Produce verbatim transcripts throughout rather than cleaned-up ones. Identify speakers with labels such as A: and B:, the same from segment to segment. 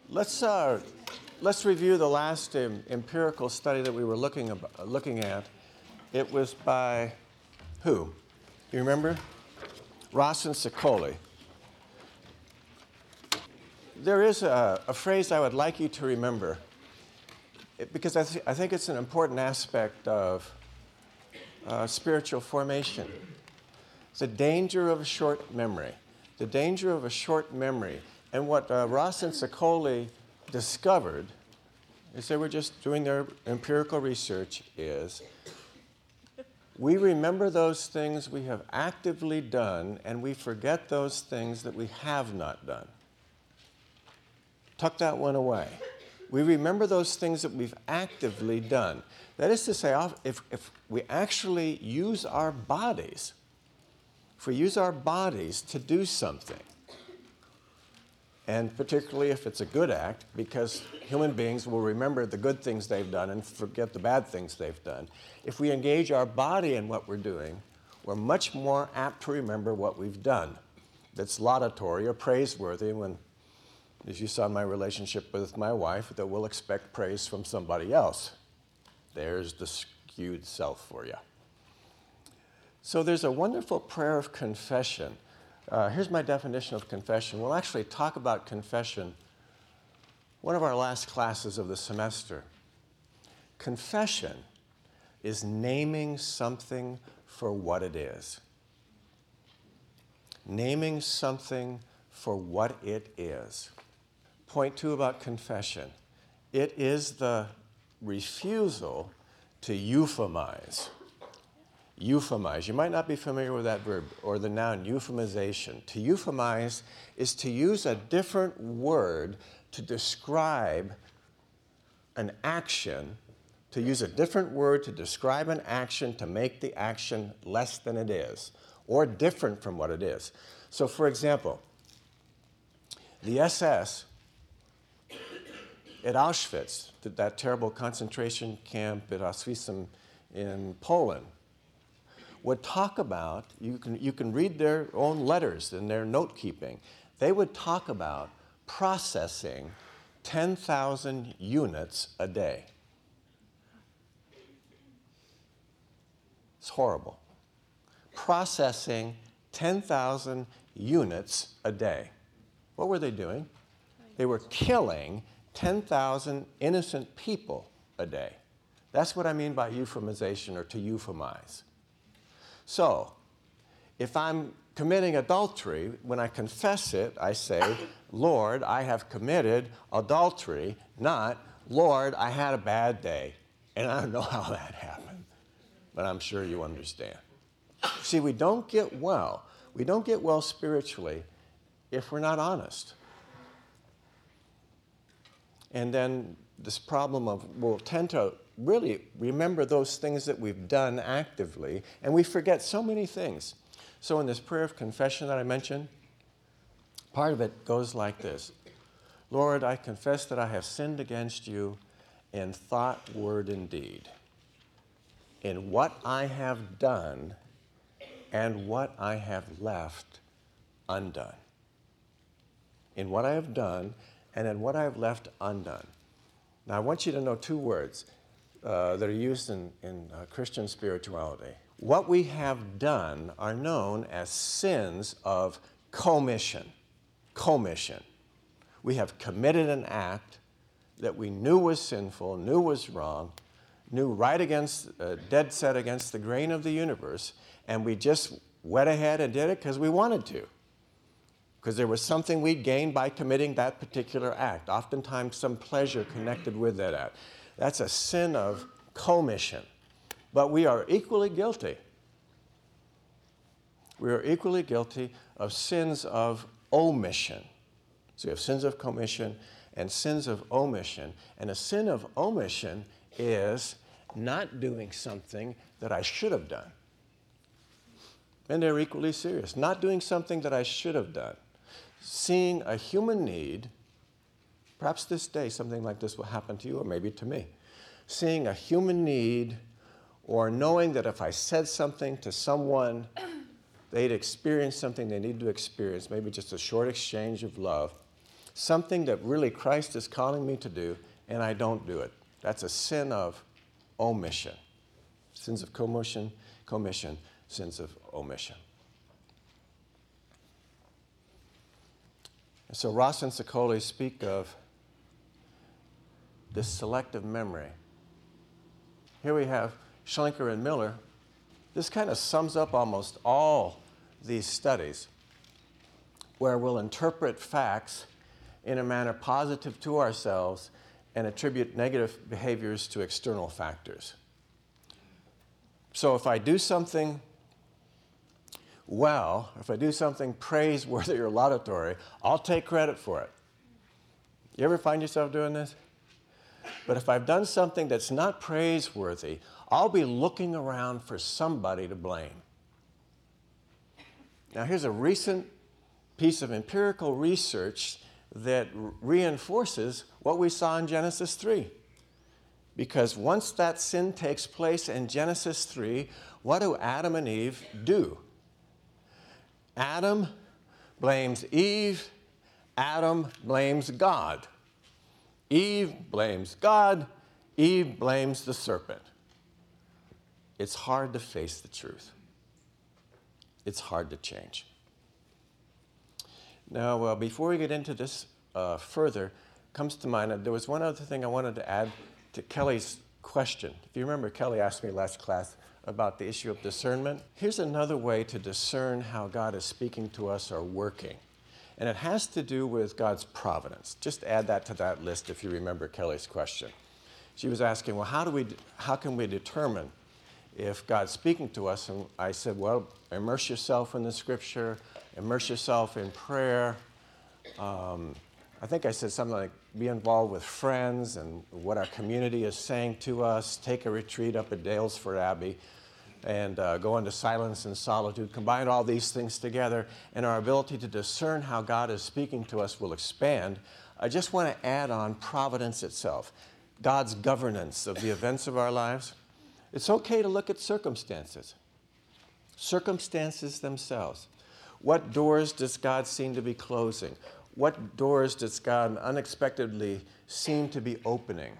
A: Let's uh, let's review the last um, empirical study that we were looking ab- looking at. It was by who? You remember? Ross and Sicoli. There is a, a phrase I would like you to remember, it, because I, th- I think it's an important aspect of uh, spiritual formation. It's the danger of a short memory. The danger of a short memory. And what uh, Ross and Sicoli discovered, as they were just doing their empirical research, is we remember those things we have actively done, and we forget those things that we have not done. Tuck that one away. We remember those things that we've actively done. That is to say, if, if we actually use our bodies, if we use our bodies to do something, and particularly if it's a good act, because human beings will remember the good things they've done and forget the bad things they've done. If we engage our body in what we're doing, we're much more apt to remember what we've done. That's laudatory or praiseworthy when, as you saw in my relationship with my wife, that we'll expect praise from somebody else. There's the skewed self for you. So there's a wonderful prayer of confession. Uh, here's my definition of confession. We'll actually talk about confession one of our last classes of the semester. Confession is naming something for what it is. Naming something for what it is. Point two about confession. It is the refusal to euphemize. Euphemize. You might not be familiar with that verb or the noun euphemization. To euphemize is to use a different word to describe an action, to use a different word to describe an action to make the action less than it is or different from what it is. So, for example, the S S at Auschwitz, that terrible concentration camp at Auschwitz in Poland, would talk about, you can, you can read their own letters and their note-keeping. They would talk about processing ten thousand units a day. It's horrible. Processing ten thousand units a day. What were they doing? They were killing ten thousand innocent people a day. That's what I mean by euphemization, or to euphemize. So, if I'm committing adultery, when I confess it, I say, Lord, I have committed adultery, not, Lord, I had a bad day. And I don't know how that happened, but I'm sure you understand. See, we don't get well. We don't get well spiritually if we're not honest. And then this problem of, we'll tend to really remember those things that we've done actively, and we forget so many things. So in this prayer of confession that I mentioned, part of it goes like this. Lord, I confess that I have sinned against you in thought, word, and deed, in what I have done and what I have left undone. In what I have done and in what I have left undone. Now, I want you to know two words uh, that are used in, in uh, Christian spirituality. What we have done are known as sins of commission. Commission. We have committed an act that we knew was sinful, knew was wrong, knew right against, uh, dead set against the grain of the universe, and we just went ahead and did it because we wanted to. Because there was something we'd gained by committing that particular act, oftentimes some pleasure connected with that act. That's a sin of commission. But we are equally guilty. We are equally guilty of sins of omission. So we have sins of commission and sins of omission. And a sin of omission is not doing something that I should have done. And they're equally serious. Not doing something that I should have done. Seeing a human need, perhaps this day something like this will happen to you or maybe to me. Seeing a human need, or knowing that if I said something to someone, they'd experience something they need to experience, maybe just a short exchange of love. something that really Christ is calling me to do, and I don't do it. That's a sin of omission. Sins of commission, commission, sins of omission. And so Ross and Sicoli speak of this selective memory. Here we have Schlenker and Miller. This kind of sums up almost all these studies where we'll interpret facts in a manner positive to ourselves and attribute negative behaviors to external factors. So if I do something well, if I do something praiseworthy or laudatory, I'll take credit for it. You ever find yourself doing this? But if I've done something that's not praiseworthy, I'll be looking around for somebody to blame. Now, here's a recent piece of empirical research that reinforces what we saw in Genesis three. Because once that sin takes place in Genesis three, what do Adam and Eve do? Adam blames Eve. Adam blames God. Eve blames God. Eve blames the serpent. It's hard to face the truth. It's hard to change. Now, uh, before we get into this uh, further, comes to mind, uh, there was one other thing I wanted to add to Kelly's question. If you remember, Kelly asked me last class about the issue of discernment. Here's another way to discern how God is speaking to us or working. And it has to do with God's providence. Just add that to that list if you remember Kelly's question. She was asking, well, how do we, how can we determine if God's speaking to us? And I said, well, immerse yourself in the scripture, immerse yourself in prayer. Um, I think I said something like, be involved with friends and what our community is saying to us, take a retreat up at Dalesford Abbey, and uh, go into silence and solitude. Combine all these things together, and our ability to discern how God is speaking to us will expand. I just want to add on providence itself, God's governance of the events of our lives. It's okay to look at circumstances, circumstances themselves. What doors does God seem to be closing? What doors does God unexpectedly seem to be opening?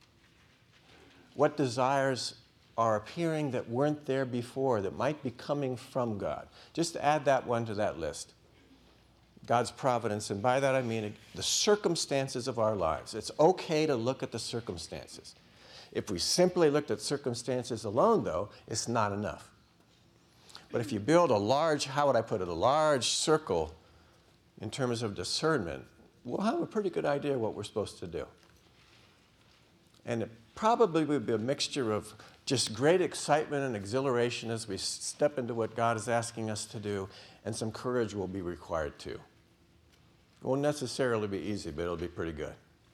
A: What desires are appearing that weren't there before, that might be coming from God? Just add that one to that list. God's providence, and by that I mean the circumstances of our lives. It's okay to look at the circumstances. If we simply looked at circumstances alone, though, it's not enough. But if you build a large, how would I put it, a large circle in terms of discernment, we'll have a pretty good idea what we're supposed to do. And it probably would be a mixture of just great excitement and exhilaration as we step into what God is asking us to do, and some courage will be required too. It won't necessarily be easy, but it'll be pretty good.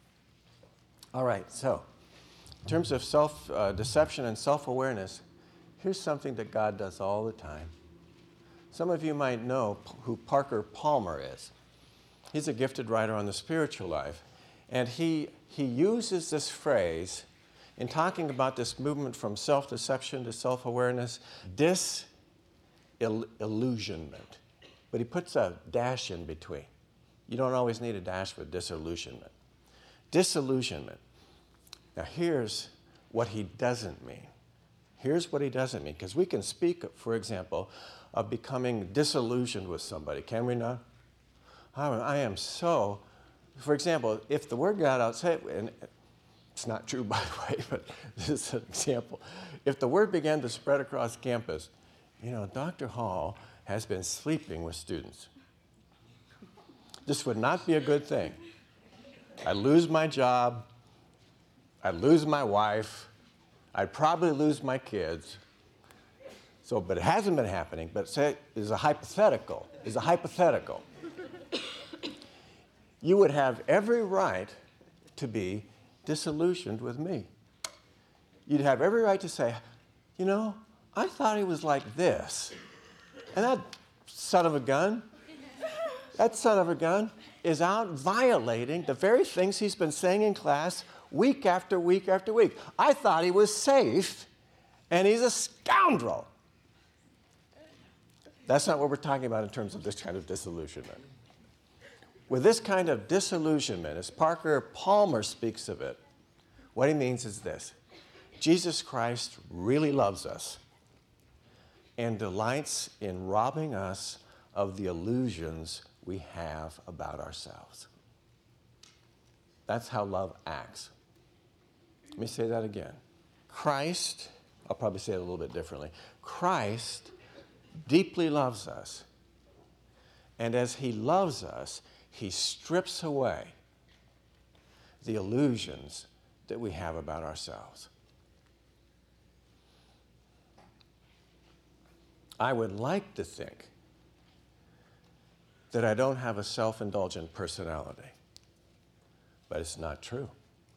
A: All right, so in terms of self-deception uh, and self-awareness, here's something that God does all the time. Some of you might know who Parker Palmer is. He's a gifted writer on the spiritual life, and he, he uses this phrase in talking about this movement from self-deception to self-awareness, disillusionment. But he puts a dash in between. You don't always need a dash with disillusionment. Disillusionment. Now here's what he doesn't mean. Here's what he doesn't mean, because we can speak, for example, of becoming disillusioned with somebody, can we not? I am so, for example, if the word got outside, and it's not true, by the way, but this is an example. If the word began to spread across campus, you know, Doctor Hall has been sleeping with students. This would not be a good thing. I'd lose my job. I'd lose my wife. I'd probably lose my kids. So, but it hasn't been happening, but say is a hypothetical, is a hypothetical. You would have every right to be disillusioned with me. You'd have every right to say, you know, I thought he was like this. And that son of a gun, that son of a gun is out violating the very things he's been saying in class week after week after week. I thought he was safe, and he's a scoundrel. That's not what we're talking about in terms of this kind of disillusionment. with this kind of disillusionment, as Parker Palmer speaks of it, what he means is this: Jesus Christ really loves us and delights in robbing us of the illusions we have about ourselves. That's how love acts. Let me say that again. Christ, I'll probably say it a little bit differently. Christ deeply loves us. And as he loves us, he strips away the illusions that we have about ourselves. I would like to think that I don't have a self-indulgent personality, but it's not true.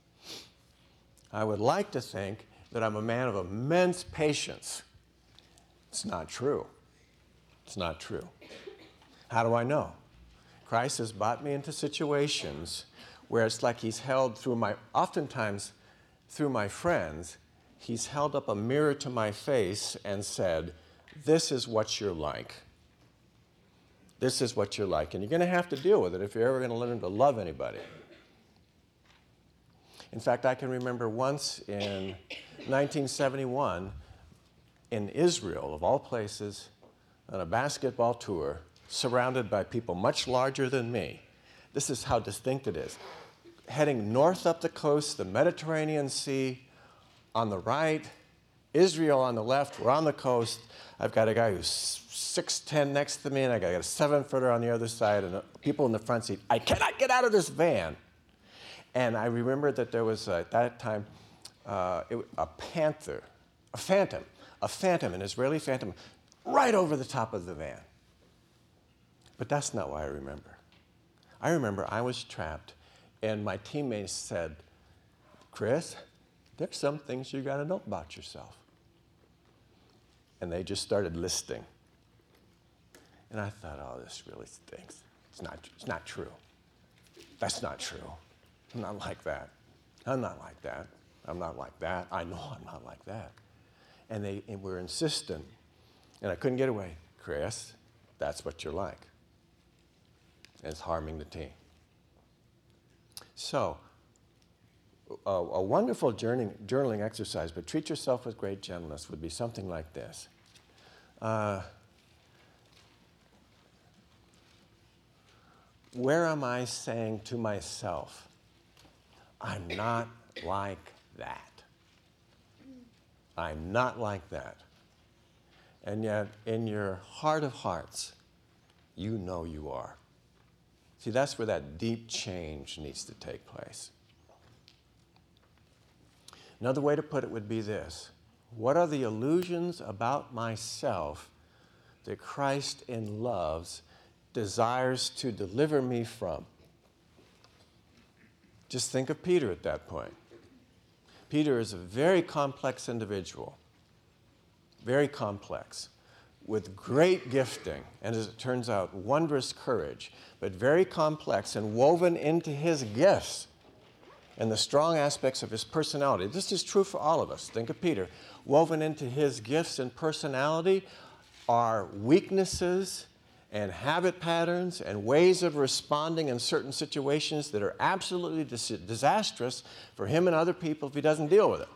A: I would like to think that I'm a man of immense patience. It's not true. It's not true. How do I know? Christ has brought me into situations where it's like he's held through my, oftentimes through my friends, he's held up a mirror to my face and said, this is what you're like. This is what you're like. And you're going to have to deal with it if you're ever going to learn to love anybody. In fact, I can remember once in nineteen seventy-one in Israel, of all places, on a basketball tour, surrounded by people much larger than me. This is how distinct it is. Heading north up the coast, the Mediterranean Sea on the right, Israel on the left, we're on the coast. I've got a guy who's six ten next to me, and I got a seven-footer on the other side, and people in the front seat. I cannot get out of this van. And I remember that there was, uh, at that time, uh, it, a panther, a phantom, a phantom, an Israeli phantom, right over the top of the van. But that's not what I remember. I remember I was trapped, and my teammates said, Chris, there's some things you got to know about yourself. And they just started listing. And I thought, oh, this really stinks. It's not, it's not true. That's not true. I'm not like that. I'm not like that. I'm not like that. I know I'm not like that. And they and were insistent. And I couldn't get away. Chris, that's what you're like. And it's harming the team. So, a, a wonderful journaling, journaling exercise, but treat yourself with great gentleness, would be something like this. Uh, where am I saying to myself, I'm not like that. I'm not like that. And yet, in your heart of hearts, you know you are. See, that's where that deep change needs to take place. Another way to put it would be this. What are the illusions about myself that Christ in love desires to deliver me from? Just think of Peter at that point. Peter is a very complex individual, very complex, with great gifting, and as it turns out, wondrous courage, but very complex and woven into his gifts and the strong aspects of his personality. This is true for all of us. Think of Peter. Woven into his gifts and personality are weaknesses and habit patterns and ways of responding in certain situations that are absolutely dis- disastrous for him and other people if he doesn't deal with it.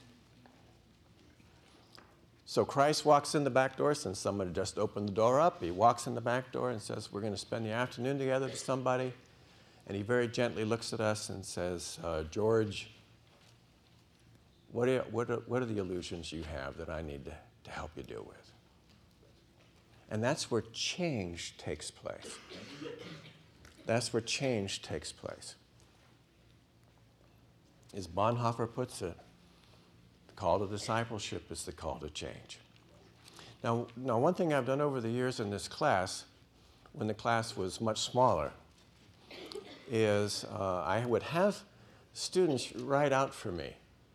A: So Christ walks in the back door, since somebody just opened the door up. He walks in the back door and says, we're going to spend the afternoon together to somebody. And he very gently looks at us and says, uh, George, what are, what, are, what are the illusions you have that I need to, to help you deal with? And that's where change takes place. That's where change takes place. As Bonhoeffer puts it, the call to discipleship is the call to change. Now, now, one thing I've done over the years in this class, when the class was much smaller, is uh, I would have students write out for me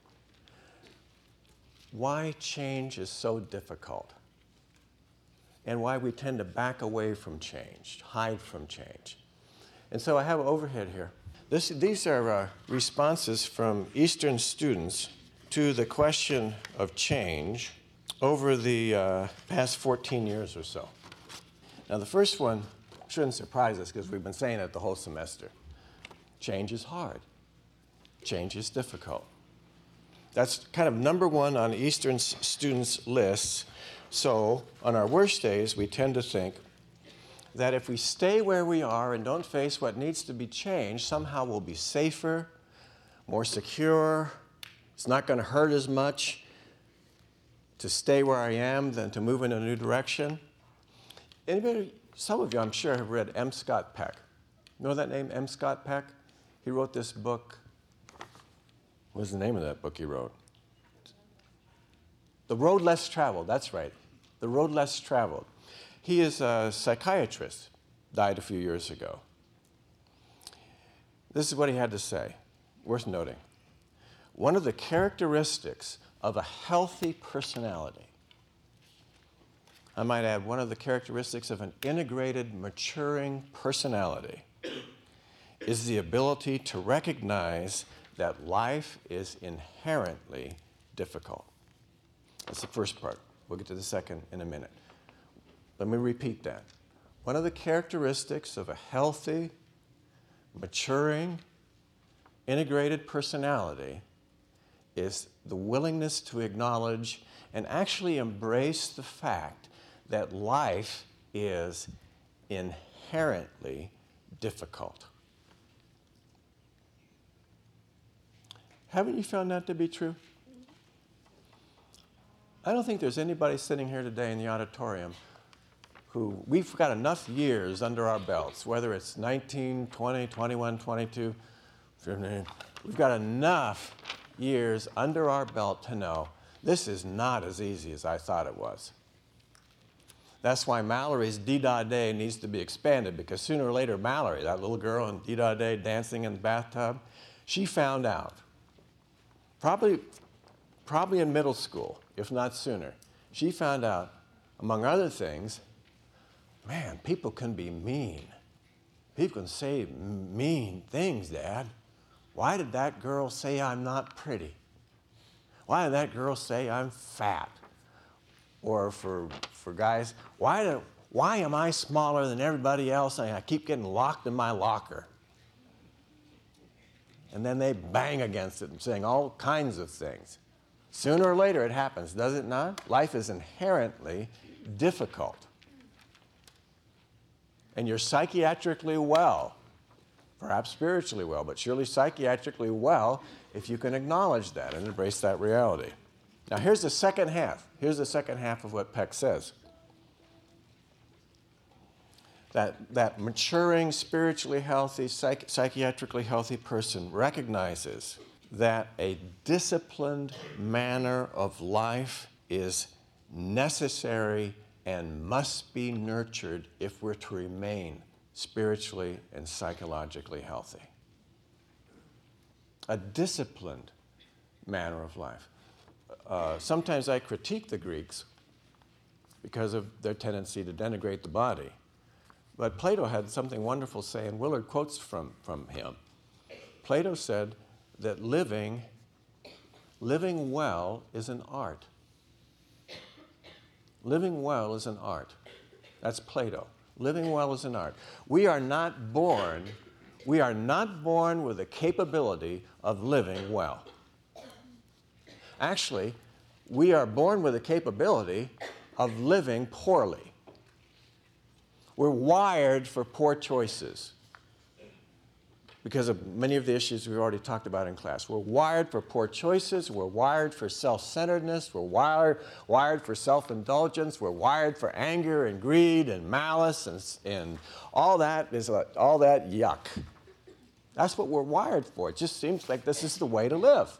A: why change is so difficult and why we tend to back away from change, hide from change. And so I have an overhead here. This, these are uh, responses from Eastern students to the question of change over the uh, past fourteen years or so. Now, the first one shouldn't surprise us because we've been saying it the whole semester. Change is hard. Change is difficult. That's kind of number one on Eastern students' lists. So on our worst days, we tend to think that if we stay where we are and don't face what needs to be changed, somehow we'll be safer, more secure. It's not going to hurt as much to stay where I am than to move in a new direction. Anybody, some of you, I'm sure, have read M. Scott Peck. You know that name, M. Scott Peck? He wrote this book. What's the name of that book he wrote? The Road Less Traveled, that's right. The Road Less Traveled. He is a psychiatrist, died a few years ago. This is what he had to say, worth noting. One of the characteristics of a healthy personality, I might add, one of the characteristics of an integrated, maturing personality is the ability to recognize that life is inherently difficult. That's the first part. We'll get to the second in a minute. Let me repeat that. One of the characteristics of a healthy, maturing, integrated personality is the willingness to acknowledge and actually embrace the fact that life is inherently difficult. Haven't you found that to be true? I don't think there's anybody sitting here today in the auditorium who we've got enough years under our belts, whether it's nineteen, twenty, twenty-one, twenty-two, we've got enough years under our belt to know this is not as easy as I thought it was. That's why Mallory's Dee-Dah Day needs to be expanded, because sooner or later Mallory, that little girl in Dee-Dah Day dancing in the bathtub, she found out, probably, probably in middle school, if not sooner, she found out, among other things, man, people can be mean. People can say mean things, Dad. Why did that girl say I'm not pretty? Why did that girl say I'm fat? Or for, for guys, why, do, why am I smaller than everybody else and I keep getting locked in my locker? And then they bang against it and saying all kinds of things. Sooner or later it happens, does it not? Life is inherently difficult. And you're psychiatrically well, perhaps spiritually well, but surely psychiatrically well if you can acknowledge that and embrace that reality. Now here's the second half. Here's the second half of what Peck says. That, that maturing, spiritually healthy, psych- psychiatrically healthy person recognizes that a disciplined manner of life is necessary and must be nurtured if we're to remain spiritually and psychologically healthy. A disciplined manner of life. Uh, sometimes I critique the Greeks because of their tendency to denigrate the body. But Plato had something wonderful to say, and Willard quotes from, from him. Plato said that living, living well is an art. Living well is an art. That's Plato. Living well is an art. We are not born, we are not born with the capability of living well. Actually, we are born with the capability of living poorly. We're wired for poor choices because of many of the issues we've already talked about in class. We're wired for poor choices. We're wired for self-centeredness. We're wired, wired for self-indulgence. We're wired for anger and greed and malice and, and all that is a, all that yuck. That's what we're wired for. It just seems like this is the way to live.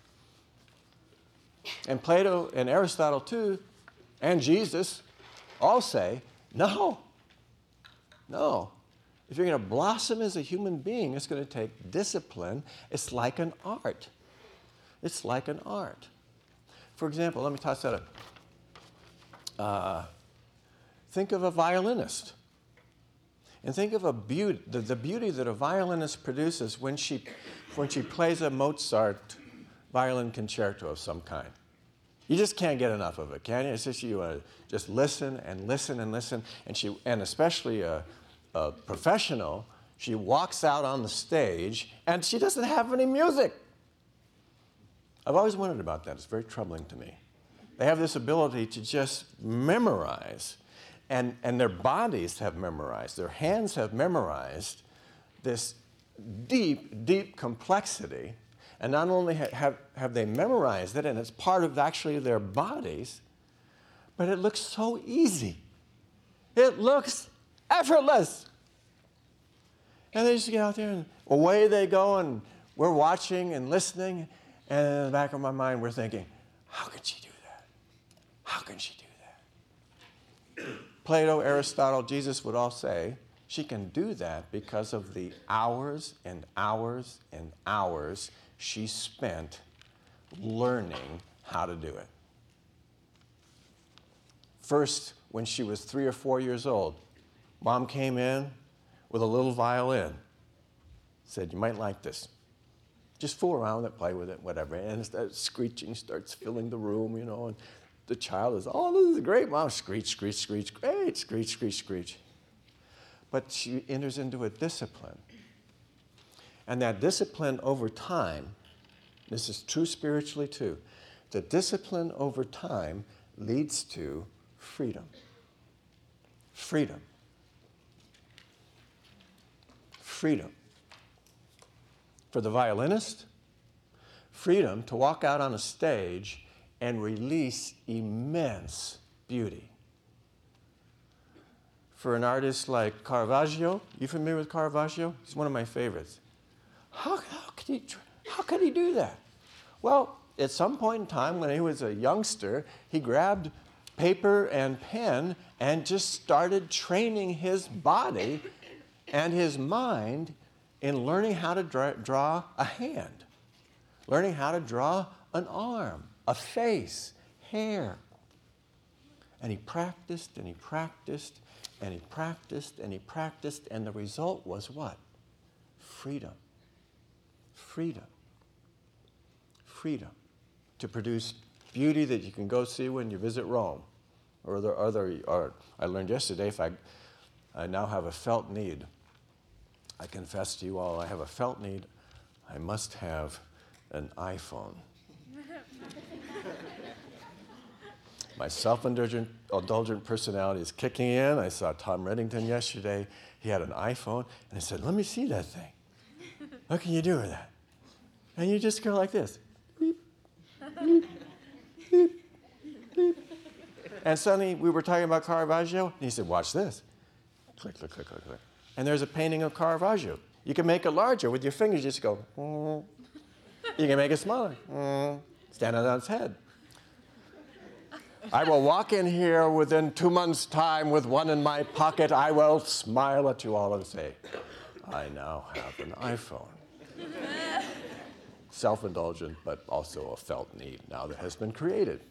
A: And Plato and Aristotle too, and Jesus all say, no, no. If you're going to blossom as a human being, it's going to take discipline. It's like an art. It's like an art. For example, let me toss that up. Uh, think of a violinist. And think of a beauty, the, the beauty that a violinist produces when she, when she plays a Mozart violin concerto of some kind. You just can't get enough of it, can you? It's just you uh, just listen and listen and listen, and she, and especially uh, a professional, she walks out on the stage and she doesn't have any music. I've always wondered about that. It's very troubling to me. They have this ability to just memorize, and, and their bodies have memorized, their hands have memorized this deep, deep complexity. And not only have, have they memorized it, and it's part of actually their bodies, but it looks so easy. It looks effortless. And they just get out there and away they go, and we're watching and listening, and in the back of my mind we're thinking, how could she do that? How can she do that? Plato, Aristotle, Jesus would all say, she can do that because of the hours and hours and hours she spent learning how to do it. First, when she was three or four years old, Mom came in with a little violin. Said, you might like this. Just fool around with it, play with it, whatever. And it screeching starts filling the room, you know, and the child is, oh, this is great, Mom. Screech, screech, screech, great, screech, screech, screech. But she enters into a discipline. And that discipline over time, this is true spiritually too, the discipline over time leads to freedom. Freedom. Freedom. For the violinist, freedom to walk out on a stage and release immense beauty. For an artist like Caravaggio, you familiar with Caravaggio? He's one of my favorites. How, how, could he, how could he do that? Well, at some point in time when he was a youngster, he grabbed paper and pen and just started training his body and his mind in learning how to draw, draw a hand, learning how to draw an arm, a face, hair. And he practiced and he practiced and he practiced and he practiced, and the result was what? Freedom. Freedom. Freedom. To produce beauty that you can go see when you visit Rome. Or other, other art. I learned yesterday, if I, I now have a felt need. I confess to you all, I have a felt need. I must have an iPhone. My self-indulgent indulgent personality is kicking in. I saw Tom Reddington yesterday. He had an iPhone, and I said, let me see that thing. What can you do with that? And you just go like this. Beep, beep, beep, beep. And suddenly we were talking about Caravaggio, and he said, watch this. Click, click, click, click, click. And there's a painting of Caravaggio. You can make it larger with your fingers. Just go, mm. You can make it smaller. Mm. Stand it on its head. I will walk in here within two months' time with one in my pocket. I will smile at you all and say, I now have an iPhone. Self-indulgent, but also a felt need now that has been created.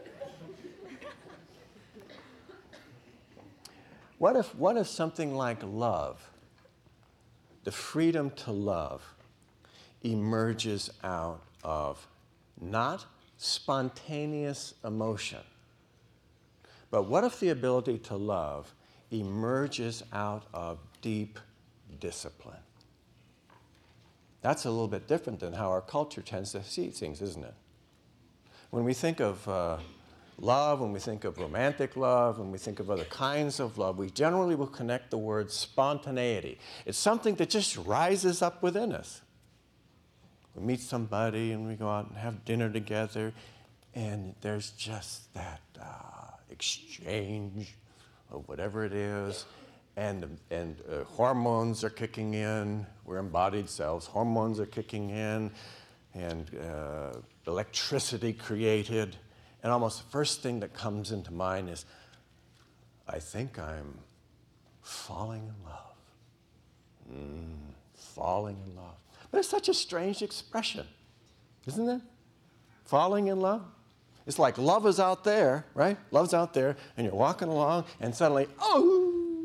A: What if, what if something like love, the freedom to love, emerges out of not spontaneous emotion, but what if the ability to love emerges out of deep discipline? That's a little bit different than how our culture tends to see things, isn't it? When we think of uh, love, when we think of romantic love, when we think of other kinds of love, we generally will connect the word spontaneity. It's something that just rises up within us. We meet somebody and we go out and have dinner together, and there's just that uh, exchange of whatever it is, and, and uh, hormones are kicking in. We're embodied selves. Hormones are kicking in, and uh, electricity created. And almost the first thing that comes into mind is, I think I'm falling in love. Mm, falling in love. But it's such a strange expression, isn't it? Falling in love. It's like love is out there, right? Love's out there, and you're walking along, and suddenly, oh!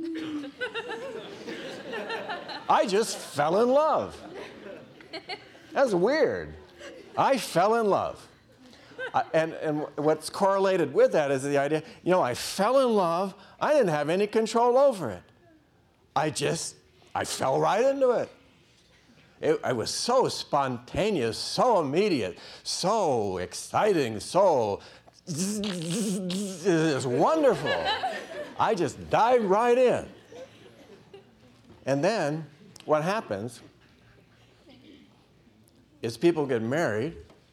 A: I just fell in love. That's weird. I fell in love. I, and, and what's correlated with that is the idea, you know, I fell in love. I didn't have any control over it. I just, I fell right into it. It, it was so spontaneous, so immediate, so exciting, so it was wonderful. I just dived right in. And then what happens is people get married,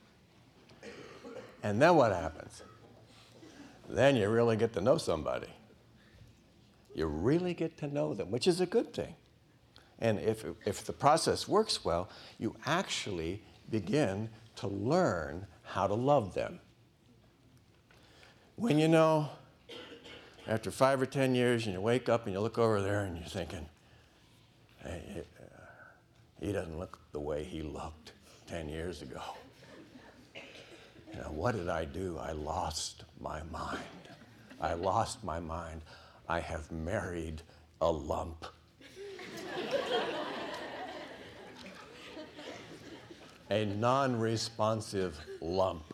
A: and then what happens? Then you really get to know somebody. You really get to know them, which is a good thing. And if, if the process works well, you actually begin to learn how to love them. When you know, after five or ten years, and you wake up and you look over there and you're thinking, hey, he doesn't look the way he looked ten years ago. You know, what did I do? I lost my mind. I lost my mind. I have married a lump. A non-responsive lump.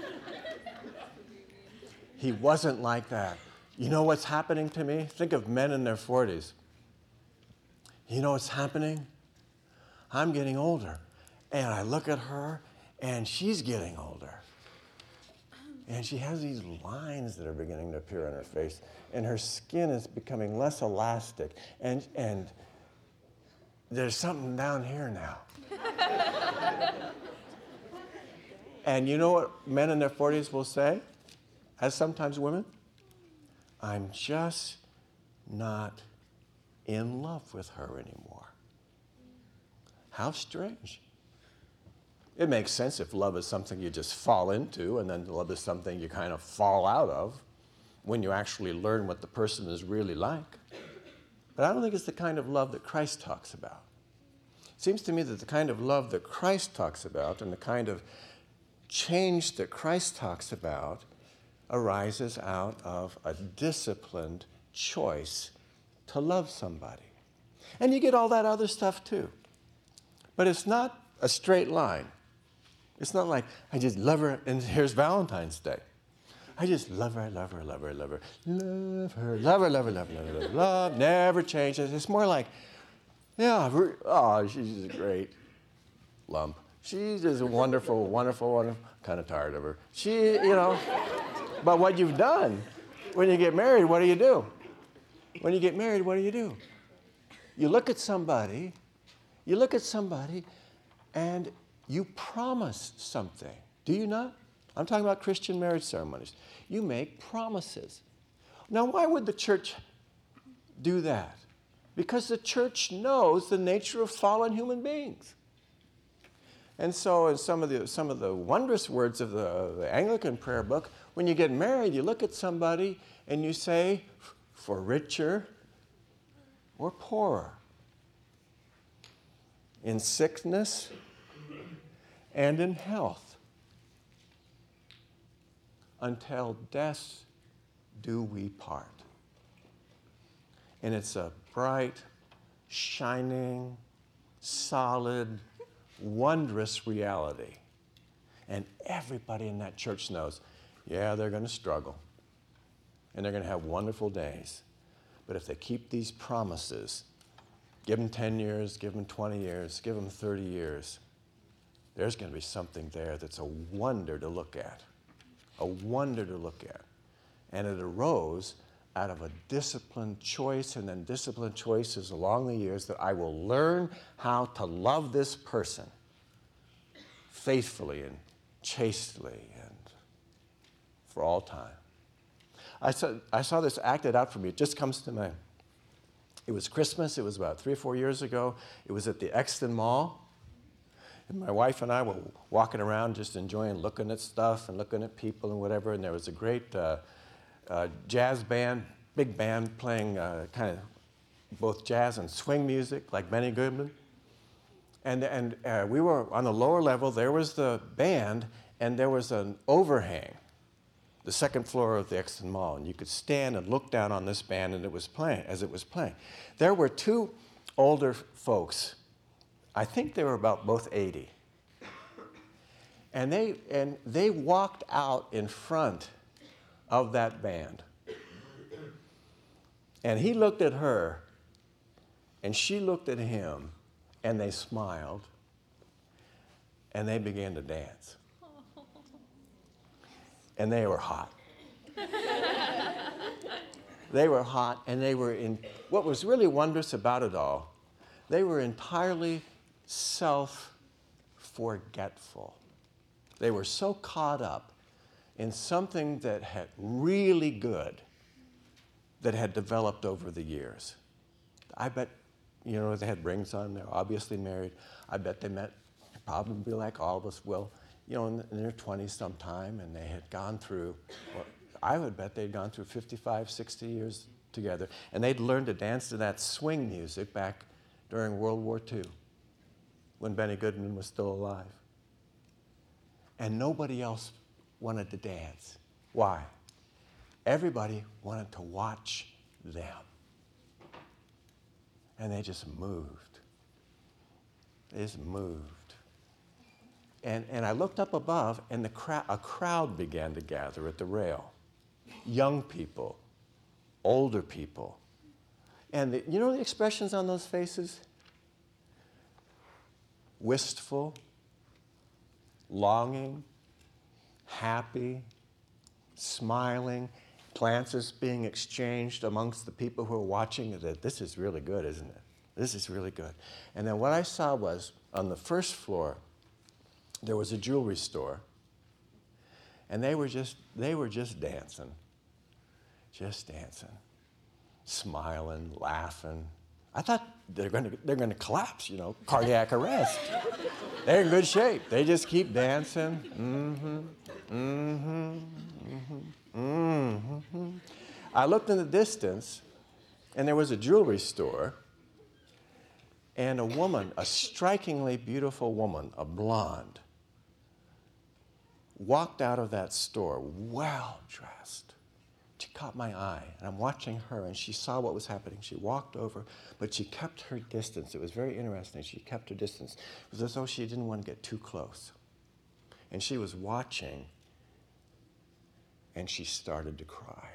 A: He wasn't like that. You know what's happening to me? Think of men in their forties. You know what's happening? I'm getting older. And I look at her, and she's getting older. And she has these lines that are beginning to appear on her face. And her skin is becoming less elastic. And, and there's something down here now. And you know what men in their forties will say, as sometimes women? I'm just not in love with her anymore. How strange. It makes sense if love is something you just fall into, and then love is something you kind of fall out of when you actually learn what the person is really like. But I don't think it's the kind of love that Christ talks about. It seems to me that the kind of love that Christ talks about and the kind of change that Christ talks about arises out of a disciplined choice to love somebody. And you get all that other stuff too. But it's not a straight line. It's not like, I just love her, and here's Valentine's Day. I just love her, love her, love her, love her, love her, love her, love her, love her, love her, love, love, never changes. It's more like, yeah, oh, she's a great lump. She's just a wonderful, wonderful, wonderful, kind of tired of her. She, you know, but what you've done, when you get married, what do you do? When you get married, what do you do? You look at somebody, you look at somebody, and you promise something. Do you not? I'm talking about Christian marriage ceremonies. You make promises. Now, why would the church do that? Because the church knows the nature of fallen human beings. And so in some of the, some of the wondrous words of the, the Anglican prayer book, when you get married, you look at somebody and you say, for richer or poorer, in sickness and in health, until death do we part. And it's a bright, shining, solid, wondrous reality. And everybody in that church knows, yeah, they're going to struggle. And they're going to have wonderful days. But if they keep these promises, give them ten years, give them twenty years, give them thirty years, there's going to be something there that's a wonder to look at. A wonder to look at. And it arose out of a disciplined choice, and then disciplined choices along the years that I will learn how to love this person faithfully and chastely and for all time. I saw, I saw this acted out for me. It just comes to mind. It was Christmas. It was about three or four years ago. It was at the Exton Mall. And my wife and I were walking around just enjoying looking at stuff and looking at people and whatever. And there was a great uh, uh, jazz band, big band playing uh, kind of both jazz and swing music like Benny Goodman. And, and uh, we were on the lower level. There was the band, and there was an overhang, the second floor of the Exton Mall. And you could stand and look down on this band and it was playing, as it was playing. There were two older folks. I think they were about both eighty. And they, and they walked out in front of that band. And he looked at her, And she looked at him, and they smiled, and they began to dance. And they were hot. They were hot, and they were in, what was really wondrous about it all, they were entirely self-forgetful. They were so caught up in something that had really good that had developed over the years. I bet, you know, they had rings on, they're obviously married. I bet they met, probably like all of us will, you know, in, in their twenties sometime, and they had gone through, well, I would bet they'd gone through fifty-five, sixty years together, and they'd learned to dance to that swing music back during World War Two, when Benny Goodman was still alive. And nobody else wanted to dance. Why? Everybody wanted to watch them. And they just moved. They just moved. And, and I looked up above, and the crowd, a crowd began to gather at the rail. Young people, older people. And the, you know the expressions on those faces? Wistful, longing, happy, smiling, glances being exchanged amongst the people who are watching it. This is really good, isn't it? This is really good. And then what I saw was, on the first floor, there was a jewelry store, and they were just, they were just dancing, just dancing, smiling, laughing. I thought they're going to, they're going to collapse, you know, cardiac arrest. They're in good shape. They just keep dancing. Mm-hmm, mm-hmm, mm-hmm, mm-hmm. I looked in the distance, and there was a jewelry store, and a woman, a strikingly beautiful woman, a blonde, walked out of that store, well dressed. She caught my eye, and I'm watching her, and she saw what was happening. She walked over, but she kept her distance. It was very interesting. She kept her distance. It was as though she didn't want to get too close. And she was watching, and she started to cry.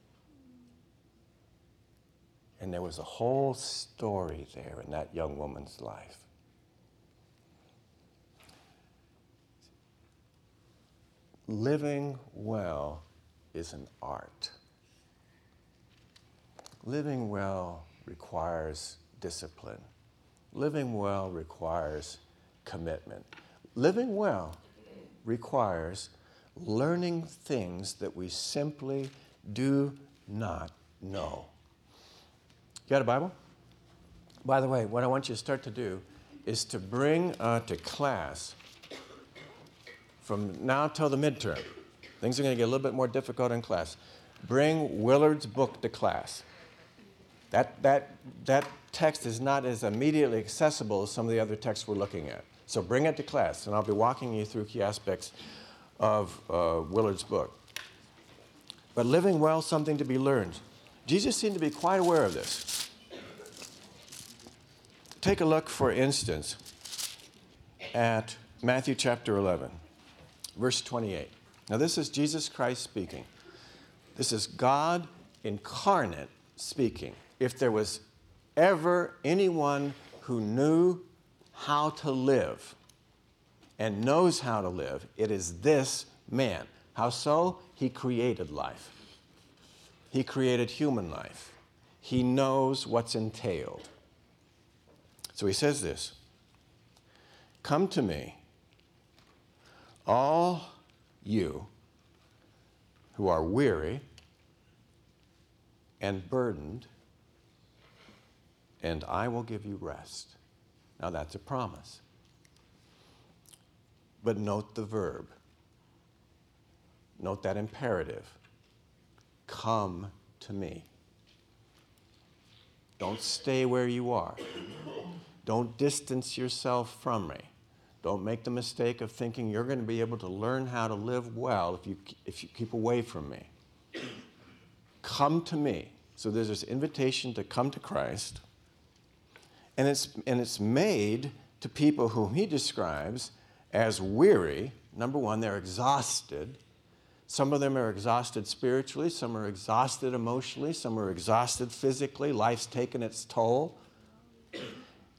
A: And there was a whole story there in that young woman's life. Living well is an art. Living well requires discipline. Living well requires commitment. Living well requires learning things that we simply do not know. You got a Bible? By the way, what I want you to start to do is to bring uh, to class from now till the midterm. Things are going to get a little bit more difficult in class. Bring Willard's book to class. That, that, that text is not as immediately accessible as some of the other texts we're looking at. So bring it to class, and I'll be walking you through key aspects of uh, Willard's book. But living well, something to be learned. Jesus seemed to be quite aware of this. Take a look, for instance, at Matthew chapter eleven, verse twenty-eight. Now, this is Jesus Christ speaking. This is God incarnate speaking. If there was ever anyone who knew how to live and knows how to live, it is this man. How so? He created life. He created human life. He knows what's entailed. So he says this, "Come to me, all you who are weary and burdened, and I will give you rest." Now that's a promise. But note the verb. Note that imperative. Come to me. Don't stay where you are. Don't distance yourself from me. Don't make the mistake of thinking you're going to be able to learn how to live well if you, if you keep away from me. Come to me. So there's this invitation to come to Christ, and it's, and it's made to people whom he describes as weary. Number one, they're exhausted. Some of them are exhausted spiritually, some are exhausted emotionally, some are exhausted physically. Life's taken its toll.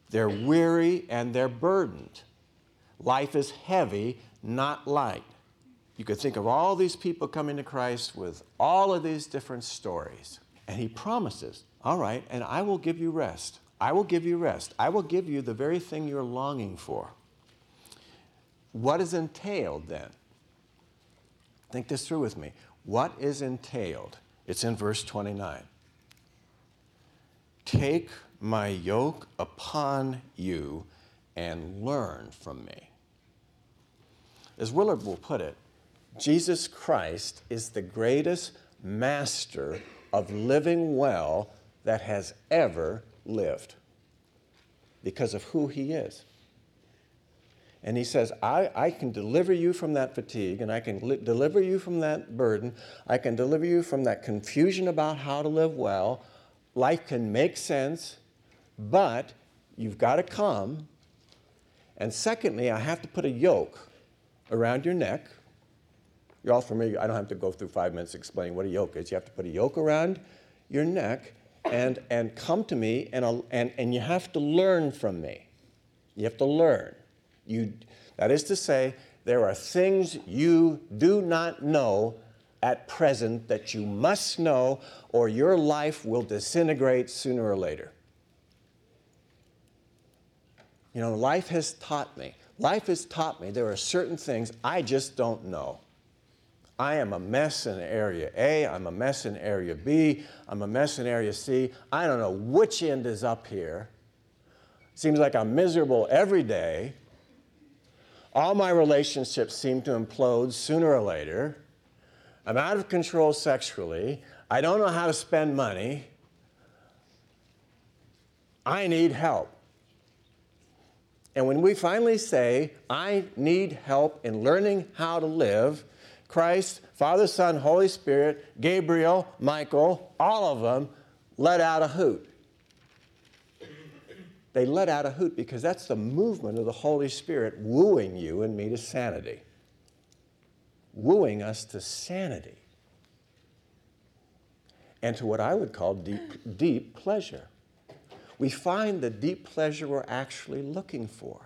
A: They're weary and they're burdened. Life is heavy, not light. You could think of all these people coming to Christ with all of these different stories. And he promises, all right, and I will give you rest. I will give you rest. I will give you the very thing you're longing for. What is entailed then? Think this through with me. What is entailed? It's in verse twenty-nine. Take my yoke upon you and learn from me. As Willard will put it, Jesus Christ is the greatest master of living well that has ever lived because of who he is. And he says, I, I can deliver you from that fatigue, and I can li- deliver you from that burden. I can deliver you from that confusion about how to live well. Life can make sense, but you've got to come. And secondly, I have to put a yoke around your neck. You're all familiar. I don't have to go through five minutes explaining what a yoke is. You have to put a yoke around your neck and, and come to me, and, I'll, and, and you have to learn from me. You have to learn. You, that is to say, there are things you do not know at present that you must know, or your life will disintegrate sooner or later. You know, life has taught me. Life has taught me there are certain things I just don't know. I am a mess in area A, I'm a mess in area B, I'm a mess in area C. I don't know which end is up here. Seems like I'm miserable every day. All my relationships seem to implode sooner or later. I'm out of control sexually. I don't know how to spend money. I need help. And when we finally say, I need help in learning how to live, Christ, Father, Son, Holy Spirit, Gabriel, Michael, all of them let out a hoot. They let out a hoot because that's the movement of the Holy Spirit wooing you and me to sanity. Wooing us to sanity. And to what I would call deep, deep pleasure. We find the deep pleasure we're actually looking for.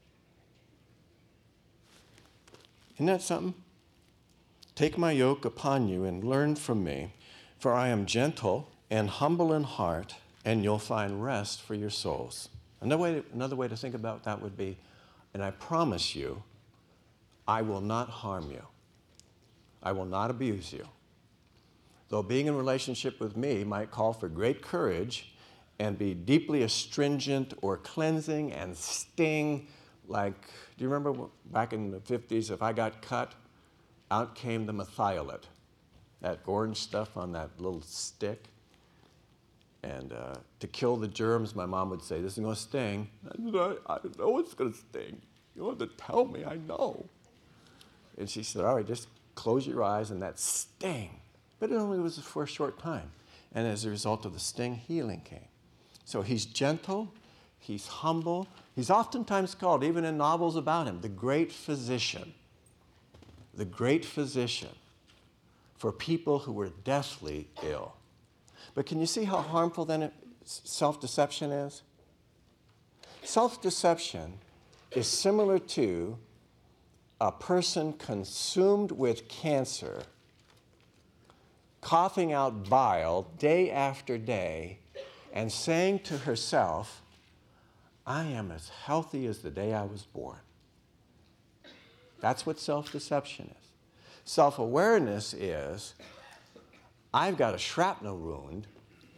A: Isn't that something? Take my yoke upon you and learn from me, for I am gentle and humble in heart, and you'll find rest for your souls. Another way, another way to think about that would be, and I promise you, I will not harm you. I will not abuse you. Though being in relationship with me might call for great courage and be deeply astringent or cleansing and sting, like, do you remember back in the fifties, if I got cut, out came the methiolet, that orange stuff on that little stick. And uh, to kill the germs, my mom would say, this is going to sting. I said, I, I know it's going to sting. You don't have to tell me, I know. And she said, all right, just close your eyes and that sting. But it only was for a short time. And as a result of the sting, healing came. So he's gentle, he's humble. He's oftentimes called, even in novels about him, the great physician. The great physician for people who were deathly ill. But can you see how harmful then self-deception is? Self-deception is similar to a person consumed with cancer, coughing out bile day after day, and saying to herself, I am as healthy as the day I was born. That's what self-deception is. Self-awareness is, I've got a shrapnel wound,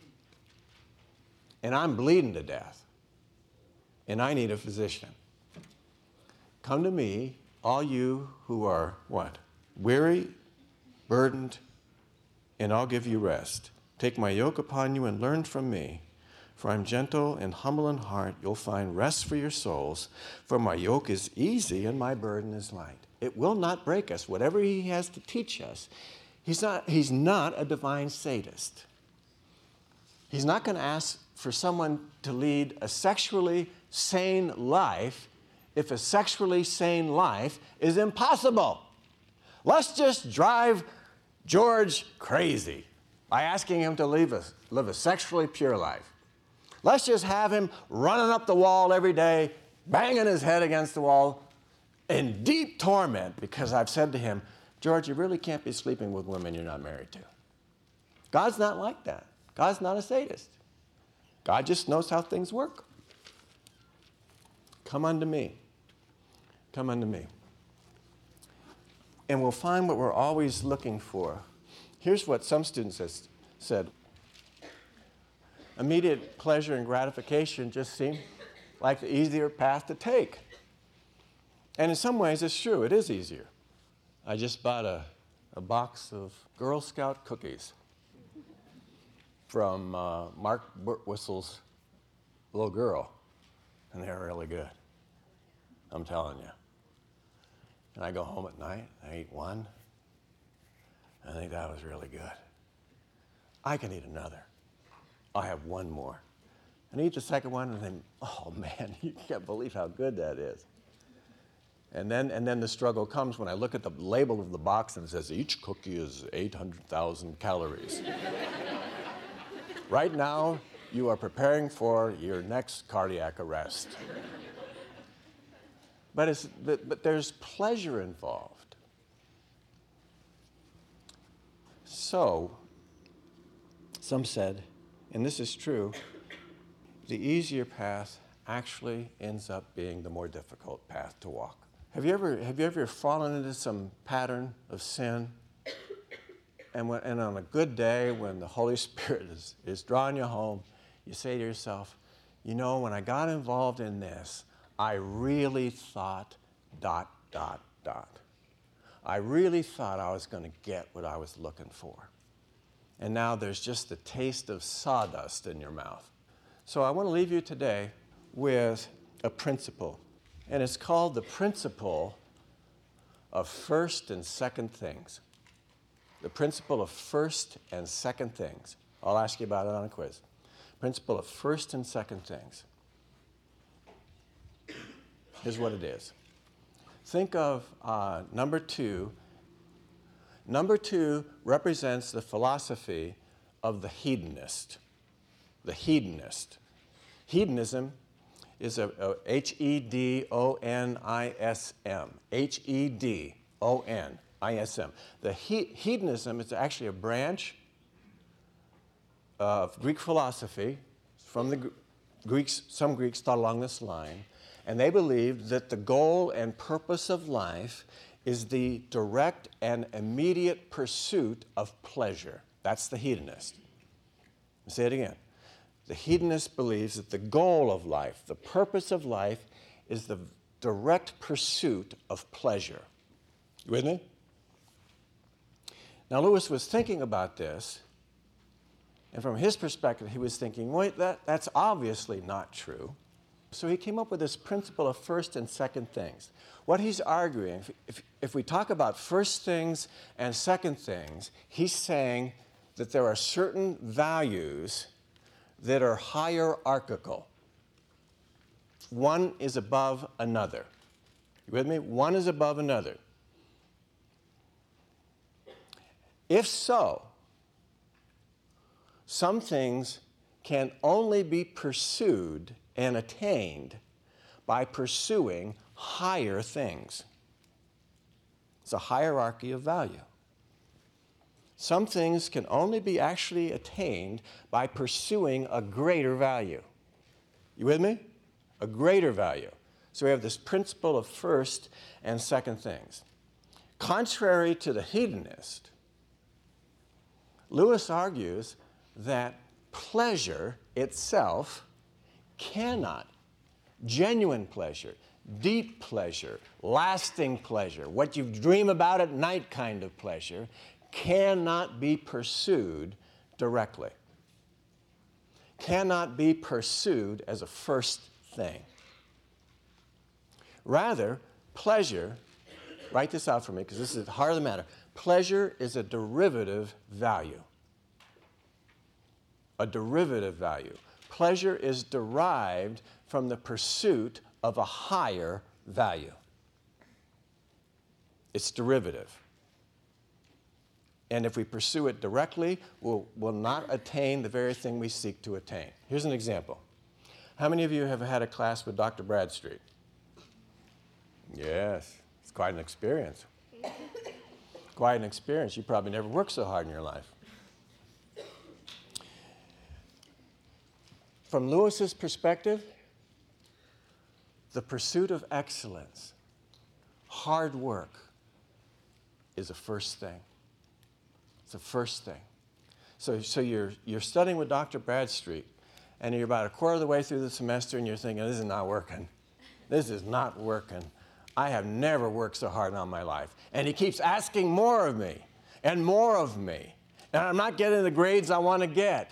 A: and I'm bleeding to death, and I need a physician. Come to me, all you who are, what? Weary, burdened, and I'll give you rest. Take my yoke upon you and learn from me, for I'm gentle and humble in heart. You'll find rest for your souls, for my yoke is easy and my burden is light. It will not break us, whatever he has to teach us. He's not, he's not a divine sadist. He's not going to ask for someone to lead a sexually sane life if a sexually sane life is impossible. Let's just drive George crazy by asking him to live a, live a sexually pure life. Let's just have him running up the wall every day, banging his head against the wall in deep torment because I've said to him, George, you really can't be sleeping with women you're not married to. God's not like that. God's not a sadist. God just knows how things work. Come unto me. Come unto me. And we'll find what we're always looking for. Here's what some students have said. Immediate pleasure and gratification just seem like the easier path to take. And in some ways, it's true. It is easier. I just bought a, a box of Girl Scout cookies from uh, Mark Whistle's little girl. And they're really good. I'm telling you. And I go home at night, I eat one. I think that was really good. I can eat another. I'll have one more. And I eat the second one and then, oh man, you can't believe how good that is. And then, and then the struggle comes when I look at the label of the box and it says, each cookie is eight hundred thousand calories. Right now, you are preparing for your next cardiac arrest. But, it's, but there's pleasure involved. So, some said, and this is true, the easier path actually ends up being the more difficult path to walk. Have you ever, have you ever fallen into some pattern of sin? And, when, and on a good day, when the Holy Spirit is, is drawing you home, you say to yourself, you know, when I got involved in this, I really thought dot, dot, dot. I really thought I was going to get what I was looking for. And now there's just the taste of sawdust in your mouth. So I want to leave you today with a principle. And it's called the principle of first and second things. The principle of first and second things. I'll ask you about it on a quiz. Principle of first and second things. Here's what it is. Think of uh, number two. Number two represents the philosophy of the hedonist. The hedonist. Hedonism is a, a H E D O N I S M. H E D O N I S M. The he, hedonism is actually a branch of Greek philosophy from the Greeks. Some Greeks thought along this line, and they believed that the goal and purpose of life is the direct and immediate pursuit of pleasure. That's the hedonist. I'll say it again. The hedonist believes that the goal of life, the purpose of life, is the direct pursuit of pleasure. You with me? Now, Lewis was thinking about this, and from his perspective, he was thinking, wait, that, that's obviously not true. So he came up with this principle of first and second things. What he's arguing, if, if, if we talk about first things and second things, he's saying that there are certain values that are hierarchical. One is above another. You with me? One is above another. If so, some things can only be pursued and attained by pursuing higher things. It's a hierarchy of value. Some things can only be actually attained by pursuing a greater value. You with me? A greater value. So we have this principle of first and second things. Contrary to the hedonist, Lewis argues that pleasure itself cannot, genuine pleasure, deep pleasure, lasting pleasure, what you dream about at night kind of pleasure, cannot be pursued directly. Cannot be pursued as a first thing. Rather, pleasure, write this out for me because this is the heart of the matter. Pleasure is a derivative value. A derivative value. Pleasure is derived from the pursuit of a higher value. It's derivative. And if we pursue it directly, we'll, we'll not attain the very thing we seek to attain. Here's an example. How many of you have had a class with Doctor Bradstreet? Yes, it's quite an experience. Quite an experience. You probably never worked so hard in your life. From Lewis's perspective, the pursuit of excellence, hard work, is the first thing. It's the first thing. So, so you're, you're studying with Doctor Bradstreet, and you're about a quarter of the way through the semester, and you're thinking, this is not working. This is not working. I have never worked so hard in all my life. And he keeps asking more of me and more of me. And I'm not getting the grades I want to get.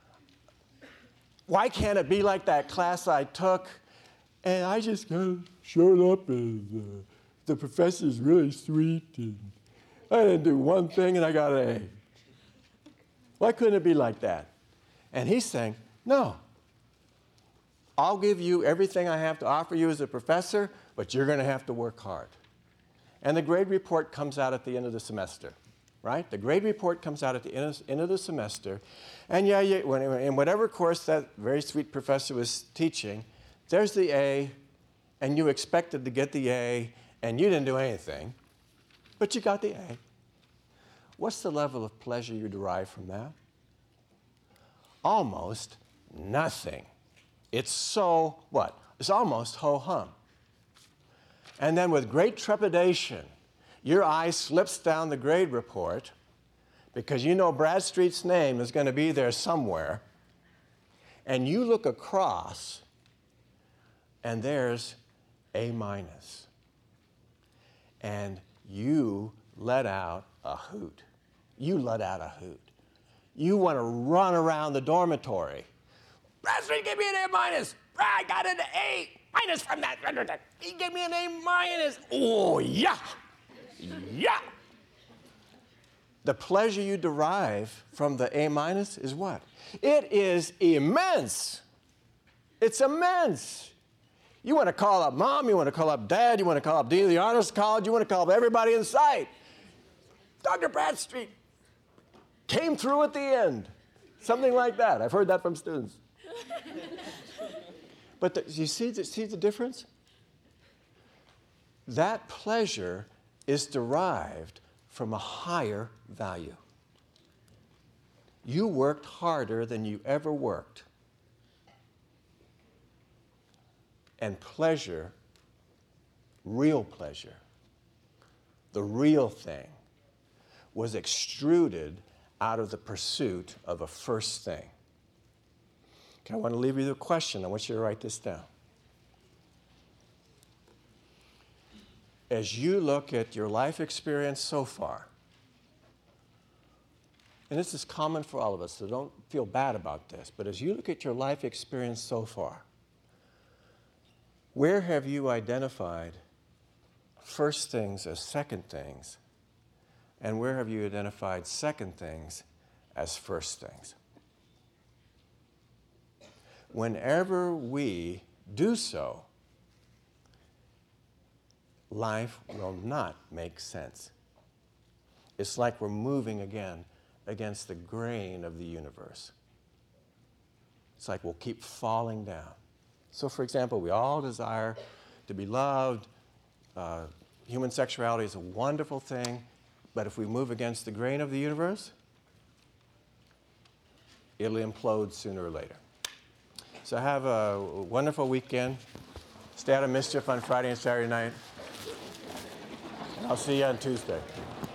A: Why can't it be like that class I took? And I just kind of showed up and uh, the professor's really sweet. And I didn't do one thing and I got an A. Why couldn't it be like that? And he's saying, no. I'll give you everything I have to offer you as a professor, but you're going to have to work hard. And the grade report comes out at the end of the semester, right? The grade report comes out at the end of the semester. And yeah, yeah, in whatever course that very sweet professor was teaching, there's the A, and you expected to get the A, and you didn't do anything, but you got the A. What's the level of pleasure you derive from that? Almost nothing. It's so, what? It's almost ho-hum. And then with great trepidation, your eye slips down the grade report because you know Bradstreet's name is going to be there somewhere, and you look across, and there's A minus. And you let out a hoot. You let out a hoot. You want to run around the dormitory. Bradstreet gave me an A minus. I got an A minus from that. He gave me an A minus. Oh, yeah. Yeah. The pleasure you derive from the A minus is what? It is immense. It's immense. You want to call up mom, you want to call up dad, you want to call up dean of the honors college, you want to call up everybody in sight. Doctor Bradstreet came through at the end. Something like that. I've heard that from students. But the, you see the, see the difference? That pleasure is derived from a higher value. You worked harder than you ever worked. And pleasure, real pleasure, the real thing, was extruded out of the pursuit of a first thing. Okay, I want to leave you with a question. I want you to write this down. As you look at your life experience so far, and this is common for all of us, so don't feel bad about this, but as you look at your life experience so far, where have you identified first things as second things, and where have you identified second things as first things? Whenever we do so, life will not make sense. It's like we're moving again against the grain of the universe. It's like we'll keep falling down. So, for example, we all desire to be loved. Uh, human sexuality is a wonderful thing, but if we move against the grain of the universe, it'll implode sooner or later. So have a wonderful weekend. Stay out of mischief on Friday and Saturday night. And I'll see you on Tuesday.